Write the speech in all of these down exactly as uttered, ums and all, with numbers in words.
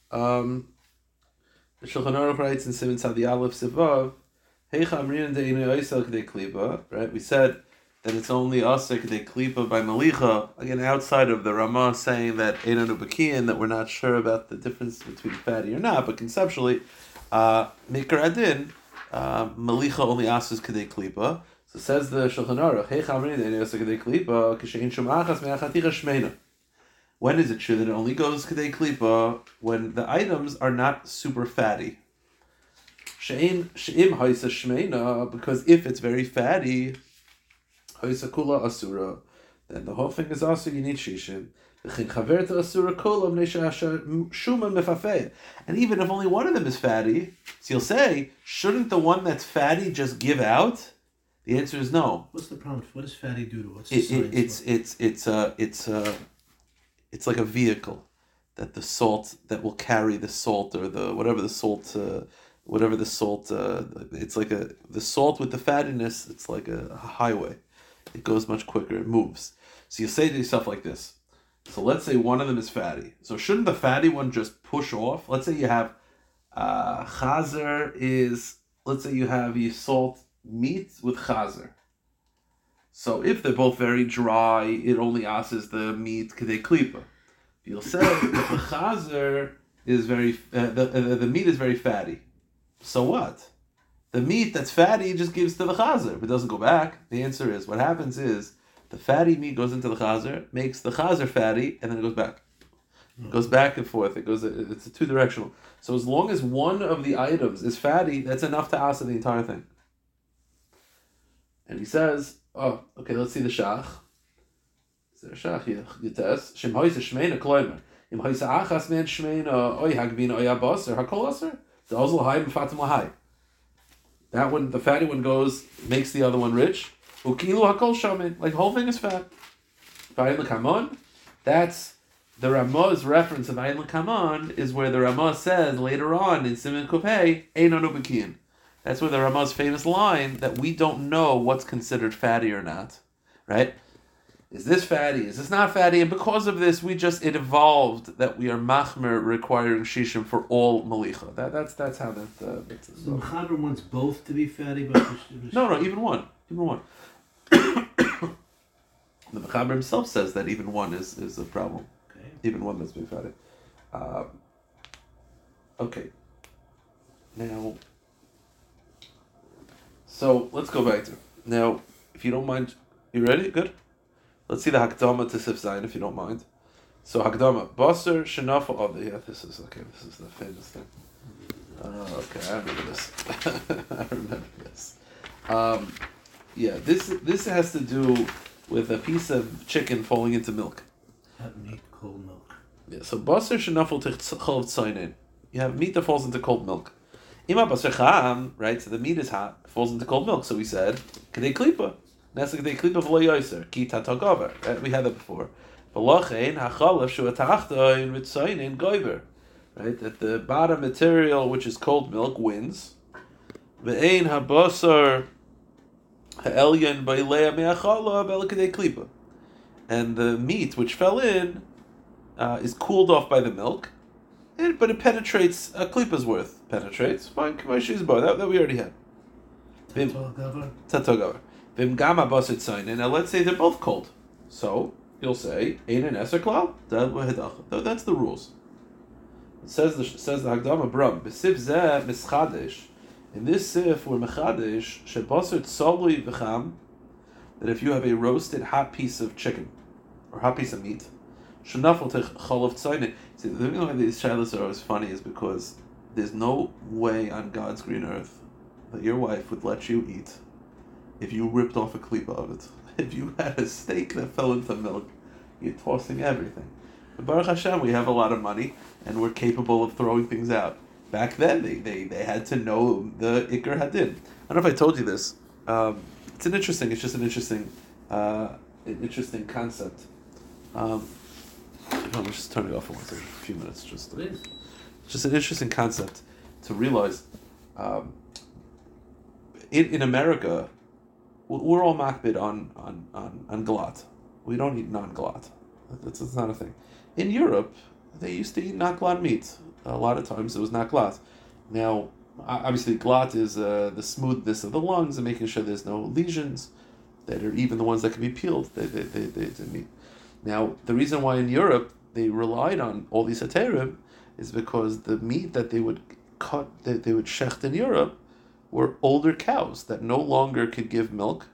Um, the Shulchan Aruch writes in Siman Tzadi Aleph Sivav, Heicha Amrin De'inu Yisel K'dei Klipa. Right, we said that it's only Aser K'dei Klipa by Malicha. Again, outside of the Ramah saying that Einanu Bakiyan, that we're not sure about the difference between fatty or not, but conceptually, uh, Mikra Adin, uh, Malicha only Asers K'dei Klipa. So says the Shulchan Aruch, Heicha Amrin De'inu Yisel K'dei Klipa, K'shein Shum Achas Me'achaticha Shmeina. When is it true that it only goes K'dei Klipa? When the items are not super fatty. She'im haisa shmeina, because if it's very fatty, haisa kula asura, then the whole thing is also you need shishin. And even if only one of them is fatty, so you'll say, shouldn't the one that's fatty just give out? The answer is no. What's the problem? What does fatty do to us? It, it, it's it's it's a it's a it's like a vehicle that the salt that will carry the salt or the whatever the salt. Uh, Whatever the salt, uh, it's like a the salt with the fattiness. It's like a, a highway. It goes much quicker. It moves. So you say to yourself like this. So let's say one of them is fatty. So shouldn't the fatty one just push off? Let's say you have uh, chazer is. Let's say you have you salt meat with chazer. So if they're both very dry, it only asks the meat k'dei klipa. You'll say that the chazer is very uh, the, uh, the meat is very fatty. So what? The meat that's fatty just gives to the chazer, but doesn't go back. The answer is, what happens is, the fatty meat goes into the chazer, makes the chazer fatty, and then it goes back. It goes back and forth. It goes. It's a two-directional. So as long as one of the items is fatty, that's enough to asa the entire thing. And he says, oh, okay, let's see the shach. Is there a shach here? Yites. Shem hoyse shmeina kloimer. Im hoyse achas men shmeina oy hagbin oy abas or hakol aser. That one, the fatty one goes, makes the other one rich. Ukilu hakol shamin, like the whole thing is fat. V'ayin l'kamon, that's the Ramah's reference of Ayin l'kamon is where the Ramah says later on in Siman Kufay, Einanu Bakiyan. That's where the Ramah's famous line that we don't know what's considered fatty or not, right? Is this fatty? Is this not fatty? And because of this, we just it evolved that we are machmer requiring shishim for all malicha. That that's that's how that. Uh, that's the Mechaber wants both to be fatty, but no, no, even one, even one. The Mechaber himself says that even one is, is a problem. Okay. Even one that's being fatty. Um, okay. Now, so let's go back to now. If you don't mind, you ready? Good. Let's see the Hakdama to Sif Zayin, if you don't mind. So Hakdama, Basar Shenafa. Oh, yeah, this is okay. This is the famous thing. Oh, okay, I remember this. I remember this. Um, yeah, this this has to do with a piece of chicken falling into milk. Hot meat, cold milk. Yeah. So Basar Shenafa Tichol Tzayin. You have meat that falls into cold milk. Ima Basar Cham, right? So the meat is hot, falls into cold milk. So we said Kedei Klipa. We had that before. Right? That the bottom material, which is cold milk, wins. And the meat which fell in uh, is cooled off by the milk, and, but it penetrates a klipa's worth. Penetrates. Fine, that, that we already had. Tatogavar. Now let's say they're both cold. So you'll say Ein an Eser Klal. That's the rules. It says the says the Hagdama Bram B'Sif Zeh Mischadesh. In this sif we're Mechadesh Shebasar Tzolui V'Cham, that if you have a roasted hot piece of chicken or hot piece of meat, Shenafel Tech Chalav Tzayin. See, the reason why these shilas are always funny is because there's no way on God's green earth that your wife would let you eat if you ripped off a klipa of it. If you had a steak that fell into milk, you're tossing everything. But Baruch Hashem, we have a lot of money, and we're capable of throwing things out. Back then, they, they, they had to know the Iker Hadin. I don't know if I told you this. Um, it's an interesting, it's just an interesting, uh, an interesting concept. Um, I'm just turning it off for one second, a few minutes. Just, uh, just an interesting concept to realize. Um, in, in America, we're all makbid on, on, on, on galat. We don't eat non-galat. That's, that's not a thing. In Europe, they used to eat non-galat meat. a lot of times it was not glatt. Now, obviously, glatt is uh, the smoothness of the lungs and making sure there's no lesions that are even the ones that can be peeled. They they they, they, they meet. Now, the reason why in Europe they relied on all these heterim is because the meat that they would cut, that they would shecht in Europe, were older cows that no longer could give milk.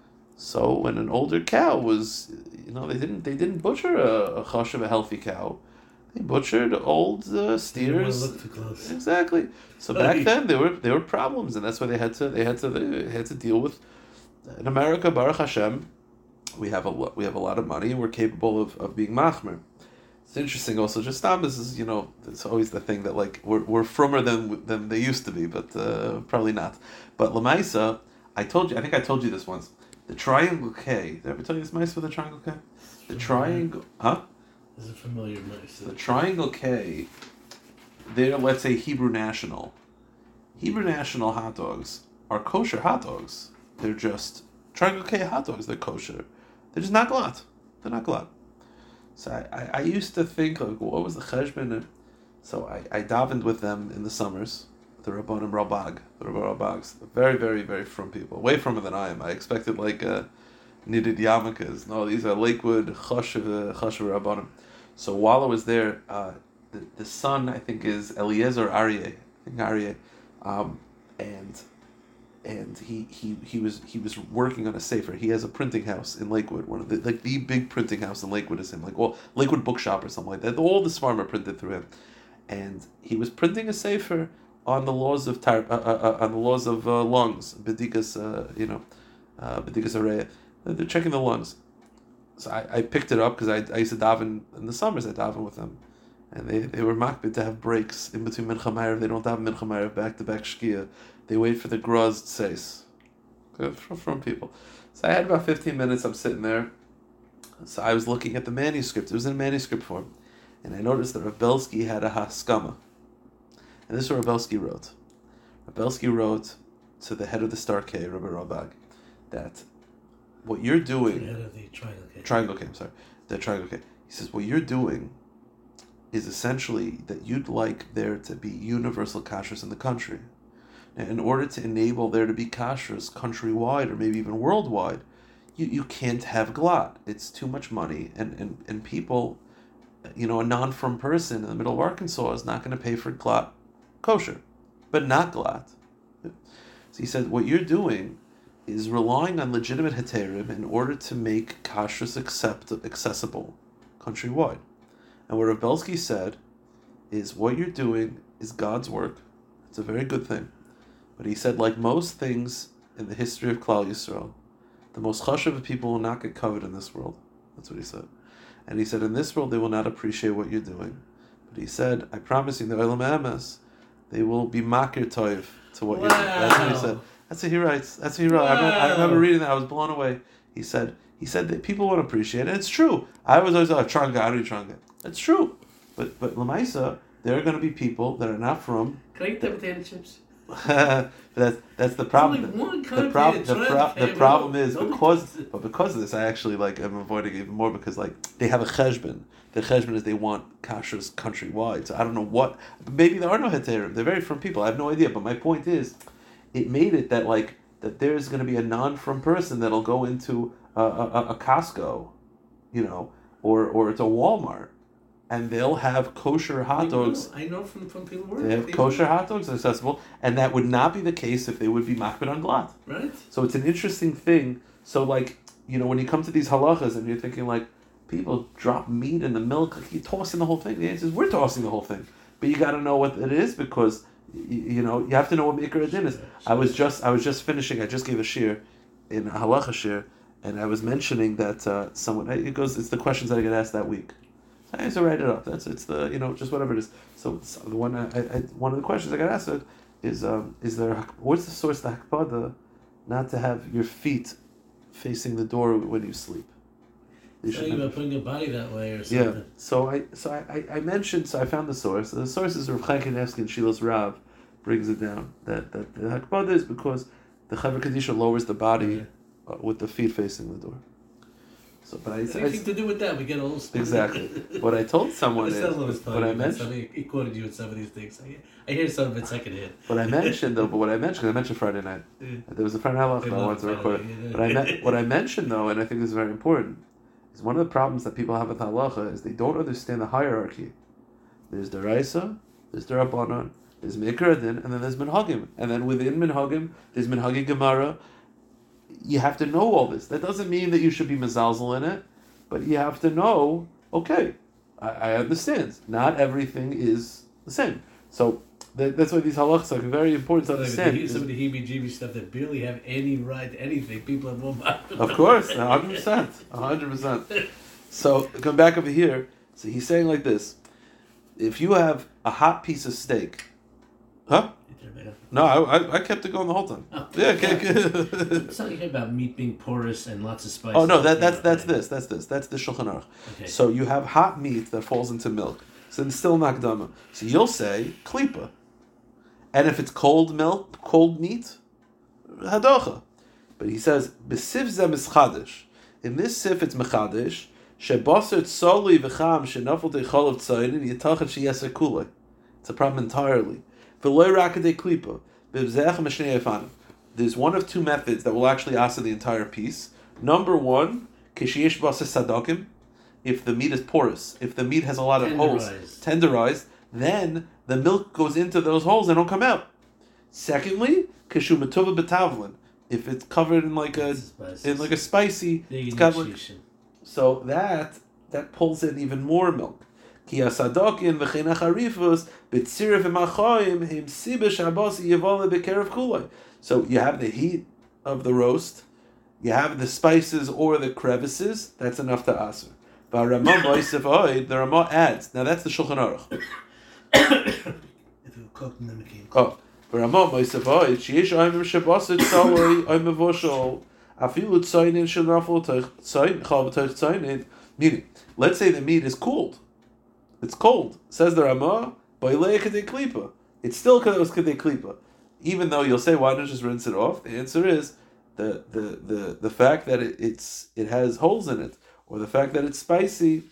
So when an older cow was, you know, they didn't they didn't butcher a, a chashav, a healthy cow. They butchered old uh, steers. Look too close. Exactly. So back then there were there were problems, and that's why they had to they had to they had to deal with. In America, Baruch Hashem, we have a lo- we have a lot of money, and we're capable of, of being machmer. It's interesting also. Just now, this is, you know, it's always the thing that like we're we're frummer than than they used to be, but uh, probably not. But Lamaisa, I told you. I think I told you this once. The triangle K. Did I ever tell you this mice with the triangle K? The triangle, huh? This is a familiar mice. The triangle K. They're, let's say, Hebrew National. Hebrew National hot dogs are kosher hot dogs. They're just triangle K hot dogs. They're kosher. They're just not glatt. They're not glatt. So I, I, I used to think, like, what was the cheshbon? So I, I davened with them in the summers. The Rabbanim Ralbag, the Rabbanim Ralbags, very, very, very from people, way firmer than I am. I expected like uh, Nidid Yarmulkes. No, these are Lakewood Choshev Choshev Rabbanim. So while I was there, uh, the the son I think is Eliezer Aryeh, I think Aryeh, um, and and he, he he was he was working on a sefer. He has a printing house in Lakewood, one of the like the big printing house in Lakewood is him, like well Lakewood Bookshop or something like that. All the Svarim are printed through him, and he was printing a sefer on the laws of tar, uh, uh, on the laws of uh, lungs, bedikas, uh, you know, uh, bedikas areya. They're checking the lungs. So I, I picked it up because I, I used to daven in the summers. I daven with them, and they, they were makbid to have breaks in between mincha ma'ariv. They don't daven mincha ma'ariv back to back shkia. They wait for the gruz tseis from, from people. So I had about fifteen minutes. I'm sitting there. So I was looking at the manuscript. It was in manuscript form, and I noticed that Rav Belsky had a haskama. And this is what Rabelsky wrote. Rabelsky wrote to the head of the Star K, Rabbi Ralbag, that what you're doing... The head of the Triangle K. Triangle K, I'm sorry. The Triangle K. He says, what you're doing is essentially that you'd like there to be universal kashrus in the country. And in order to enable there to be kashrus countrywide or maybe even worldwide, you, you can't have glatt. It's too much money. And, and, and people, you know, a non-from person in the middle of Arkansas is not going to pay for glatt kosher, but not glatt. So he said, what you're doing is relying on legitimate heterim in order to make kashrus accept, accessible countrywide. And what Rav Belsky said is what you're doing is God's work. It's a very good thing. But he said, like most things in the history of Klal Yisrael, the most chashuv of people will not get covered in this world. That's what he said. And he said, in this world they will not appreciate what you're doing. But he said, I promise you, in the Olam Emes, they will be makir toiv to what wow. you're doing. That's what he said. That's what he writes. That's what he wrote. Wow. I, remember, I remember reading that. I was blown away. He said, he said that people won't appreciate it. And it's true. I was always like, Tranga, I don't Tranga. It's true. But but Lamaisa, there are going to be people that are not from. Can I eat the potato chips? that's that's the problem. Only one kind the of problem the, potato pro- chip. the problem is Nobody because does it. but because of this I actually like I'm avoiding it even more because like they have a cheshbon. The cheshbon is they want kashrus countrywide. So I don't know what maybe there are no heterim. They're very from people. I have no idea. But my point is, it made it that like that there's going to be a non-from person that'll go into a, a, a Costco, you know, or or it's a Walmart. And they'll have kosher hot I know, dogs. I know from, from people who work. They have people. kosher hot dogs accessible, and that would not be the case if they would be makbid on glatt. Right. So it's an interesting thing. So like, you know, when you come to these halachas and you're thinking like, people drop meat in the milk, like you're tossing the whole thing. The answer is we're tossing the whole thing. But you got to know what it is because, you, you know, you have to know what Mikra Adin is. I was just I was just finishing, I just gave a shir, in a halacha shir, and I was mentioning that uh, someone, it goes, it's the questions that I get asked that week. I used to write it up. That's it's the you know just whatever it is. So, so the one I, I one of the questions I got asked is um is there what's the source of the hakpada not to have your feet facing the door when you sleep? You Something about putting your body that way or something. Yeah. So I so I, I, I mentioned so I found the source. The source is Rav Chaim Kanievsky and Shilas Rav brings it down that that the hakpada is because the Chaver Kadisha lowers the body uh, with the feet facing the door. So, but I, Anything I to do with that, we get all exactly what I told someone is Estella was what I mentioned. Somebody, he quoted you in some of these things. I, I hear some of it secondhand. What I mentioned though, but what I mentioned, 'cause I mentioned Friday night. Yeah. There was a Friday night halach They that I love wanted to Friday record. night, yeah. But I meant what I mentioned though, and I think this is very important, is one of the problems that people have with halacha is they don't understand the hierarchy. There's deraisa, there's derabanan, there's mikra din, and then there's minhagim, and then within minhagim there's minhagim gemara. You have to know all this. That doesn't mean that you should be mezalzel in it, but you have to know. Okay, I, I understand. Not everything is the same. So that, that's why these halachas are very important to understand. Like, some of the heebie-jeebie stuff that barely have any right to anything. People have more mind. Of course, a hundred percent, a hundred percent. So come back over here. So he's saying like this: if you have a hot piece of steak, huh? No, I, I I kept it going the whole time. Oh, yeah, okay, okay. It's not like about meat being porous and lots of spices. Oh no, that that's that's this, that's this, that's the Shulchan Aruch. Okay. So you have hot meat that falls into milk. So it's still nakdama. So you'll say klipa, and if it's cold milk, cold meat, hadocha. But he says b'sif zeh mischadish. In this sif it's mechadish. Shebaser tzoli v'cham shenafel deichol of tzayrin yitachet sheyeser kulei. It's a problem entirely. There's one of two methods that will actually answer the entire piece. Number one, if the meat is porous, if the meat has a lot of holes, tenderized, then the milk goes into those holes and don't come out. Secondly, if it's covered in like a in like a spicy, it's got like, so that that pulls in even more milk. So you have the heat of the roast, you have the spices or the crevices, that's enough to aser. But the Ramah adds, now that's the Shulchan Aruch. If it were cooked and then became cooked. Oh, Ramah Moisef Oid, Sheish Oimim Shabasit Tzaloi Oim Avoshol Afilu Tzainin Shalafel Tzain Chal V'Toich Tzainin. Meaning, let's say the meat is cooled. It's cold. Says the Ramah, Boilei Kedei Klipa. It's still was Kedei Klipa. Even though you'll say, why don't you just rinse it off? The answer is the the the, the fact that it, it's it has holes in it, or the fact that it's spicy.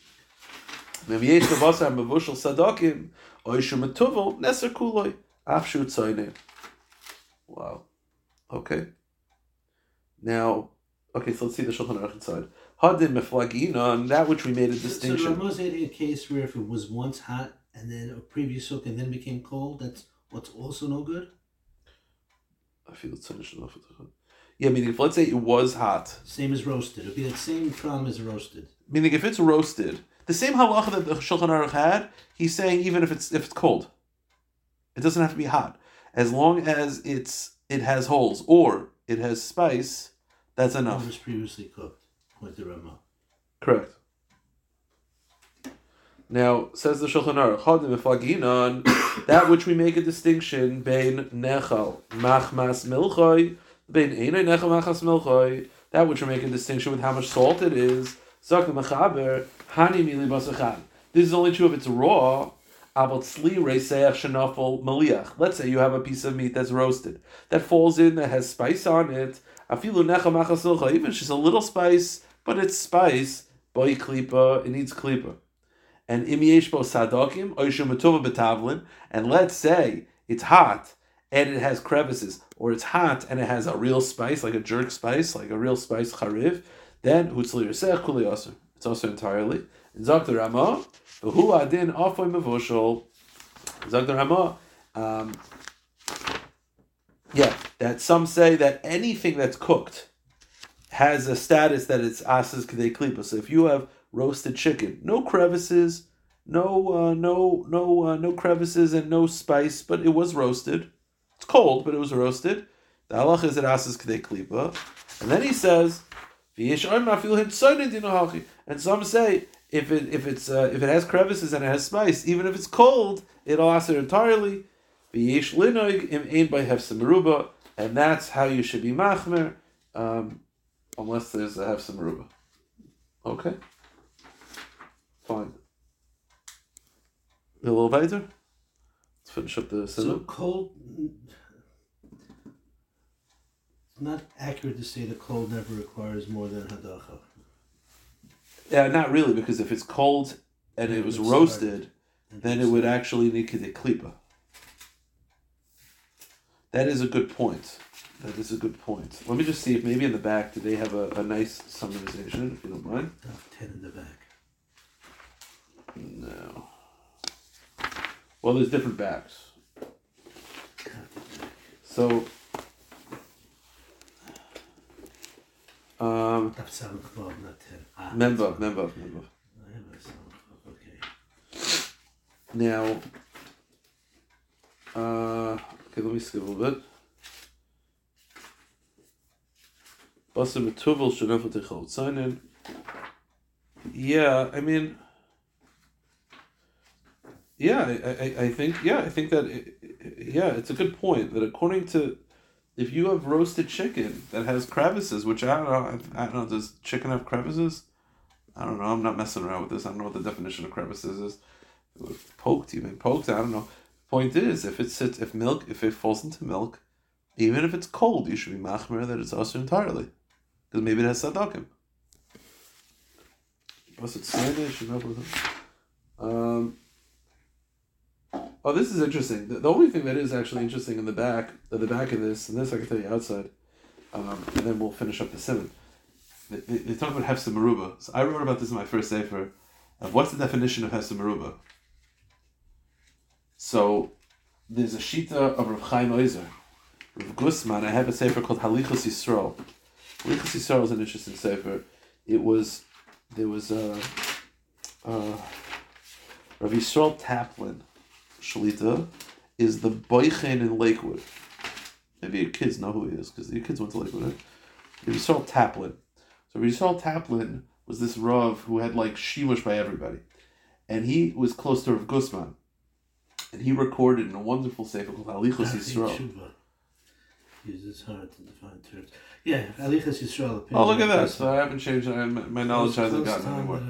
Wow. Okay. Now, okay, so let's see the Shulchan Aruch inside. Hadim meflagina, that which we made a distinction. So, so Ramah's a case where if it was once hot and then a previous hook and then became cold, that's what's also no good? I feel it's enough. Yeah, meaning if let's say it was hot. Same as roasted. It would be that same problem as roasted. Meaning if it's roasted, the same halacha that the Shulchan Aruch had, he's saying even if it's if it's cold. It doesn't have to be hot. As long as it's it has holes or it has spice, that's enough. It was previously cooked. With the Ramah. Correct. Now, says the Shulchan Aruch, Hadim Meflaginan, that which we make a distinction, Bein Nechal Machmas Milchoi, Bein Einay Nechal Machmas Milchoi, that which we make a distinction with how much salt it is, Zak Mechaber, Hani Mili Basachan. This is only true if it's raw, Abot Sli Reiseach Shenafel Maliach. Let's say you have a piece of meat that's roasted, that falls in, that has spice on it, Afilu Nechal Machmas Milchoi, even just a little spice, but it's spice, boy klipa, it needs klipa. And im yesh bo sadokim, oishu metuva betavlin, and let's say it's hot and it has crevices, or it's hot and it has a real spice, like a jerk spice, like a real spice chariv, then hutzli yosech kuli aser. It's also entirely. In Zakh Ramah, v'hu adin afoy mevushol. Zakh Ramah, um, yeah, that some say that anything that's cooked has a status that it's asas k'dei klipa. So if you have roasted chicken, no crevices, no uh, no no uh, no crevices and no spice, but it was roasted. It's cold, but it was roasted. The halach is it asas k'dei klipa, and then he says, and some say if it if it's uh, if it has crevices and it has spice, even if it's cold, it'll asa entirely. And that's how you should be machmer. Um, Unless there's a have some ruba. Okay. Fine. A little later? Let's finish up the cinema. So cold, it's not accurate to say the cold never requires more than hadacha. Yeah, not really, because if it's cold and it It was would roasted, start- then it would actually need kidei klipa. That is a good point. That is a good point. Let me just see if maybe in the back, do they have a, a nice summarization, if you don't mind? Daf ten in the back. No. Well, there's different backs. So, um, Daf seven twelve, not ten. Ah, member, that's member, member. fine. I have a seven twelve, okay. Now, uh, okay, let me skip a little bit. Basar metuvel shenefel techol tzainin. Yeah, I mean, yeah, I, I, I think, yeah, I think that, it, it- yeah, it's a good point that according to, if you have roasted chicken that has crevices, which I don't know, I, I don't know, does chicken have crevices? I don't know, I'm not messing around with this. I don't know what the definition of crevices is. Poked, even poked, I don't know. Point is, if it sits, if milk, if it falls into milk, even if it's cold, you should be machmer that it's also entirely. Because maybe it has sadakim. What's it saying? Um, oh, this is interesting. The, the only thing that is actually interesting in the back, at the back of this, and this I can tell you outside, um, and then we'll finish up the simon. They, they, they talk about hefsa meruba. So I wrote about this in my first sefer. Of what's the definition of hefsa meruba? So there's a shita of Rav Chaim Oizer, Rav Gusman. I have a sefer called Halichos Yisrael. Halichos Yisrael is an interesting sefer. It was there was a uh, uh, Rav Yisrael Taplin Shalita is the boichen in Lakewood. Maybe your kids know who he is because your kids went to Lakewood. Right? Rav Yisrael Taplin. So Rav Yisrael Taplin was this Rav who had like shimush by everybody, and he was close to Rav Gusman. And he recorded in a wonderful sefer called Halichos Yisrael. Uses hard to define terms. Yeah, Halichos Yisrael. Oh, look at that! So I haven't changed. I, my knowledge hasn't gotten anymore.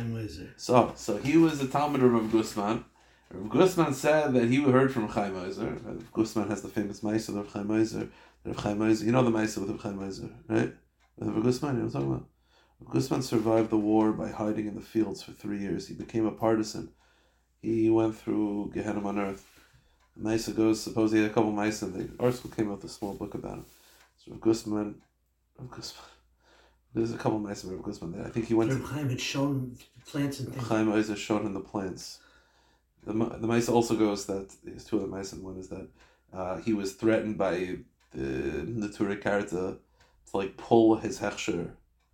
So, so he was a Talmud of Rav Gusman. Rav Gusman said that he heard from Chaim Oizer. Rav Gusman has the famous Ma'aser of Rav Chaim Oizer. Rav Chaim Oizer, you know the Ma'aser with Rav Chaim Oizer, right? Rav Gusman, you know what I'm talking about? Rav Gusman survived the war by hiding in the fields for three years. He became a partisan. He went through Gehenna on earth. Maisa goes, supposedly he had a couple mice, and the article came out with a small book about him. So Rav Gusman, Rav Gusman, there's a couple mice of Rav Gusman there. I think he went Rav to... Chaim had shown plants and things. Chaim Oizer showed him the plants. The, the mice also goes that, there's two other mice, and one is that uh, he was threatened by the Natura Karta to like pull his hechsher,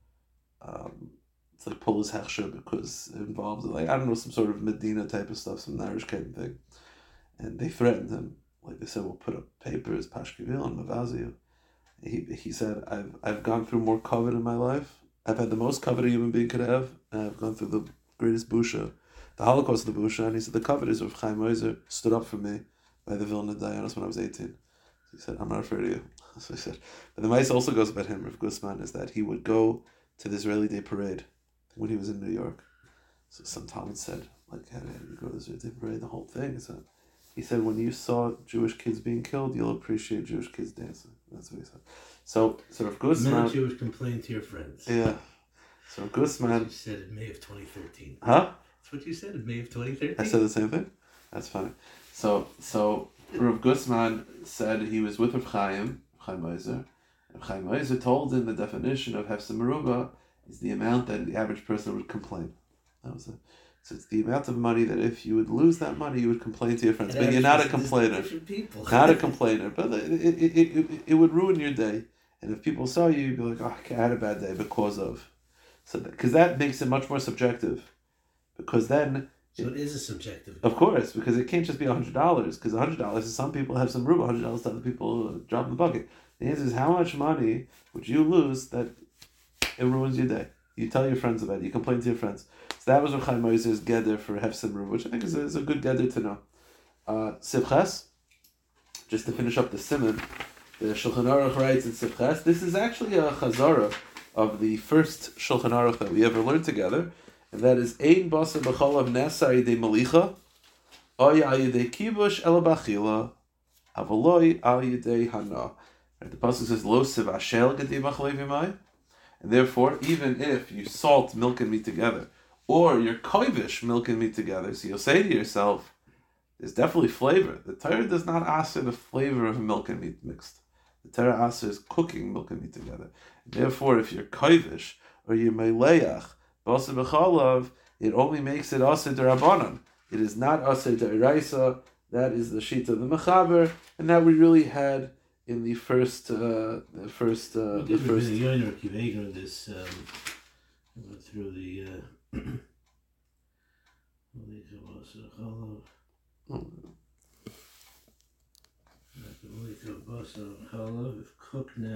um, to like pull his hechsher because it involved like, I don't know, some sort of Medina type of stuff, some Irish kind of thing. And they threatened him. Like they said, we'll put up papers, Pashkevil and Mavaziu. He he said, I've I've gone through more covet in my life. I've had the most covet a human being could have, and I've gone through the greatest busha, the Holocaust of the busha. And he said, the covet is of Chaim Oizer stood up for me by the Vilna Dayanos when I was eighteen. So he said, I'm not afraid of you. So he said, but the mice also goes about him, Rav Gusman, is that he would go to the Israeli Day Parade when he was in New York. So some Talmud said, like, how did you go to the Israeli Day Parade? The whole thing is that. He said, when you saw Jewish kids being killed, you'll appreciate Jewish kids dancing. That's what he said. So, so Rav Gusman... Not Jewish complain to your friends. Yeah. So Rav Gusman... That's what you said in May of twenty thirteen. Huh? That's what you said in May of twenty thirteen. I said the same thing? That's funny. So, so Rav Gusman said he was with Rav Chaim, Chaim Oizer. Rav Chaim Oizer told him the definition of Hefsa Meruba is the amount that the average person would complain. That was it. So it's the amount of money that if you would lose that money, you would complain to your friends. But you're not a complainer. Not a complainer. But it, it, it, it, it would ruin your day. And if people saw you, you'd be like, oh, okay, I had a bad day because of. So Because that, that makes it much more subjective. Because then... So it is a subjective. Of course, because it can't just be one hundred dollars. Because one hundred dollars is some people have some room, one hundred dollars to other people drop in the bucket. The answer is how much money would you lose that it ruins your day? You tell your friends about it. You complain to your friends. So that was Rav Chaim Oizer's geder for Hefsa Meruba, which I think is a, is a good geder to know. Uh, Sivches, just to finish up the simon, the Shulchan Aruch writes in Sivches, this is actually a chazara of the first Shulchan Aruch that we ever learned together, and that is Ein Basar B'cholav Nesa Yidei Malicha, Oy Al Yidei Kibush El Bachila, Avaloi Al Yidei Hana. The pasuk says Lo Siv Ashel Gedi B'chalev Yimai. And therefore, even if you salt milk and meat together, or you're koivish milk and meat together, so you'll say to yourself, there's definitely flavor. The Torah does not ask the flavor of milk and meat mixed. The Torah asks cooking milk and meat together. And therefore, if you're koivish or you're meleach, basa b'chalav, it only makes it asa d'Rabbanan. It is not asa d'Oraisa. That is the sheet of the Mechaber, and that we really had in the first, uh, the first, uh, the first. Yoiner Kiveger this um, went through the. Uh, If cooked now.